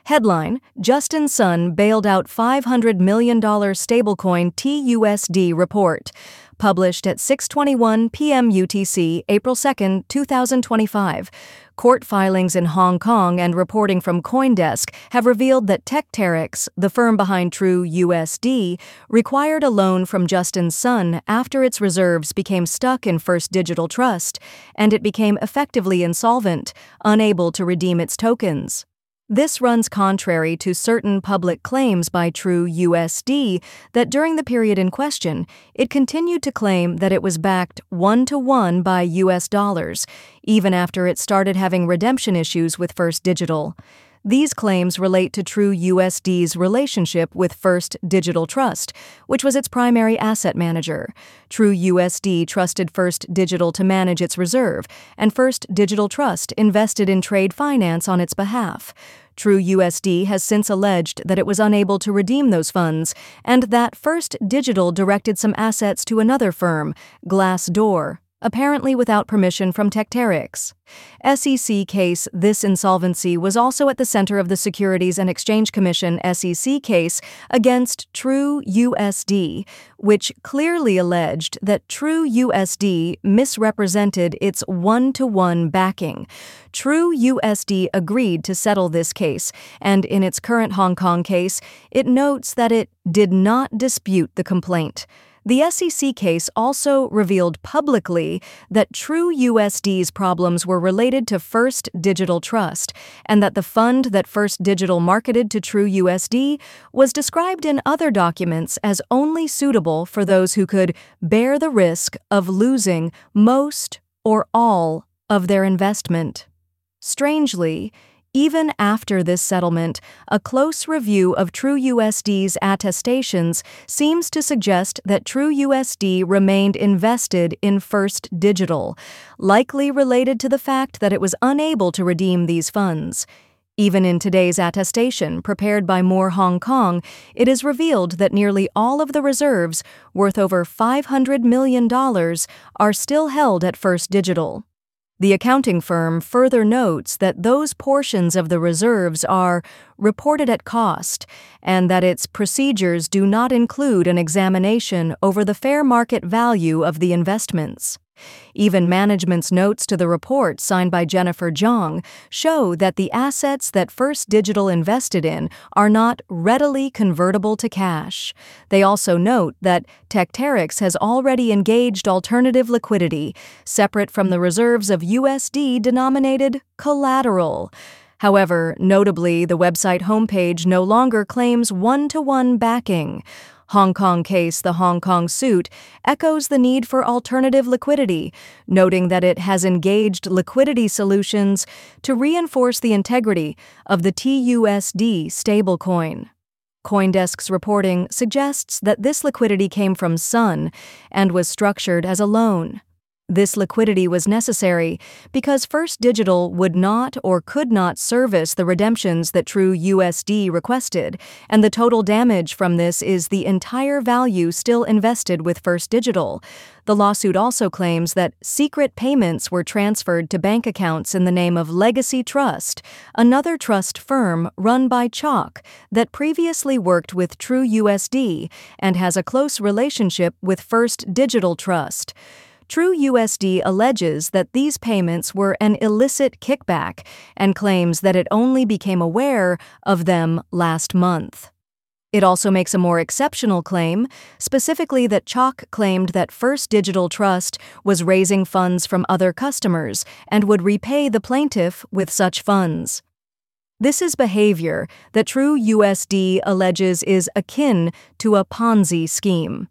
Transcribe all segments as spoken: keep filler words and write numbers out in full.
Headline: Justin Sun bailed out five hundred million dollars stablecoin T U S D report. Published at six twenty-one p m U T C, April second, two thousand twenty-five. Court filings in Hong Kong and reporting from CoinDesk have revealed that Tecteryx, the firm behind True U S D, required a loan from Justin Sun after its reserves became stuck in First Digital Trust, and it became effectively insolvent, unable to redeem its tokens. This runs contrary to certain public claims by True U S D that during the period in question, it continued to claim that it was backed one-to-one by U S dollars, even after it started having redemption issues with First Digital. These claims relate to True U S D's relationship with First Digital Trust, which was its primary asset manager. True U S D trusted First Digital to manage its reserve, and First Digital Trust invested in trade finance on its behalf. True U S D has since alleged that it was unable to redeem those funds, and that First Digital directed some assets to another firm, Glassdoor, apparently without permission from Tecteryx. S E C case This insolvency was also at the center of the Securities and Exchange Commission S E C case against True U S D, which clearly alleged that True U S D misrepresented its one-to-one backing. True U S D agreed to settle this case, and in its current Hong Kong case, it notes that it did not dispute the complaint. The S E C case also revealed publicly that True U S D's problems were related to First Digital Trust, and that the fund that First Digital marketed to True U S D was described in other documents as only suitable for those who could bear the risk of losing most or all of their investment. Strangely, even after this settlement, a close review of True U S D's attestations seems to suggest that True U S D remained invested in First Digital, likely related to the fact that it was unable to redeem these funds. Even in today's attestation, prepared by Moore Hong Kong, it is revealed that nearly all of the reserves, worth over five hundred million dollars, are still held at First Digital. The accounting firm further notes that those portions of the reserves are reported at cost, and that its procedures do not include an examination over the fair market value of the investments. Even management's notes to the report signed by Jennifer Zhang show that the assets that First Digital invested in are not readily convertible to cash. They also note that Tecteryx has already engaged alternative liquidity, separate from the reserves of U S D-denominated collateral. However, notably, the website homepage no longer claims one-to-one backing. Hong Kong case The Hong Kong suit echoes the need for alternative liquidity, noting that it has engaged liquidity solutions to reinforce the integrity of the T U S D stablecoin. CoinDesk's reporting suggests that this liquidity came from Sun and was structured as a loan. This liquidity was necessary because First Digital would not or could not service the redemptions that True U S D requested, and the total damage from this is the entire value still invested with First Digital. The lawsuit also claims that secret payments were transferred to bank accounts in the name of Legacy Trust, another trust firm run by Chalk that previously worked with True U S D and has a close relationship with First Digital Trust. True U S D alleges that these payments were an illicit kickback and claims that it only became aware of them last month. It also makes a more exceptional claim, specifically that Chalk claimed that First Digital Trust was raising funds from other customers and would repay the plaintiff with such funds. This is behavior that True U S D alleges is akin to a Ponzi scheme.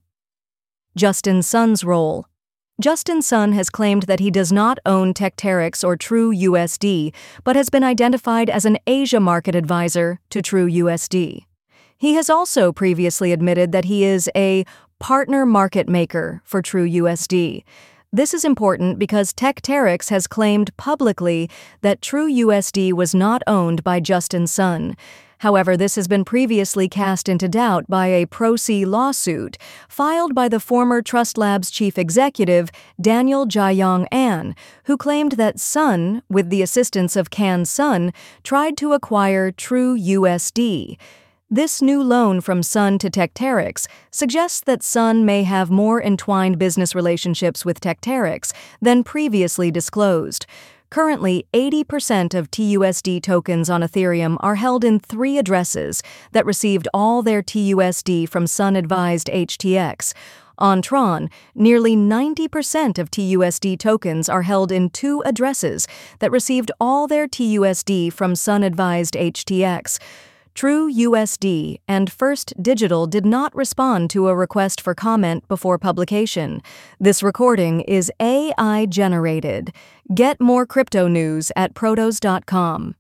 Justin Sun's role. Justin Sun has claimed that he does not own Tecteryx or True U S D, but has been identified as an Asia market advisor to True U S D. He has also previously admitted that he is a partner market maker for True U S D. This is important because Techterix has claimed publicly that TrueUSD was not owned by Justin Sun. However, this has been previously cast into doubt by a pro se lawsuit filed by the former Trust Labs chief executive, Daniel Jaiyong An, who claimed that Sun, with the assistance of Can Sun, tried to acquire TrueUSD. This new loan from Sun to Techterix suggests that Sun may have more entwined business relationships with Techterix than previously disclosed. Currently, eighty percent of T U S D tokens on Ethereum are held in three addresses that received all their T U S D from Sun-advised H T X. On Tron, nearly ninety percent of T U S D tokens are held in two addresses that received all their T U S D from Sun-advised H T X. TrueUSD and First Digital did not respond to a request for comment before publication. This recording is A I generated. Get more crypto news at protos dot com.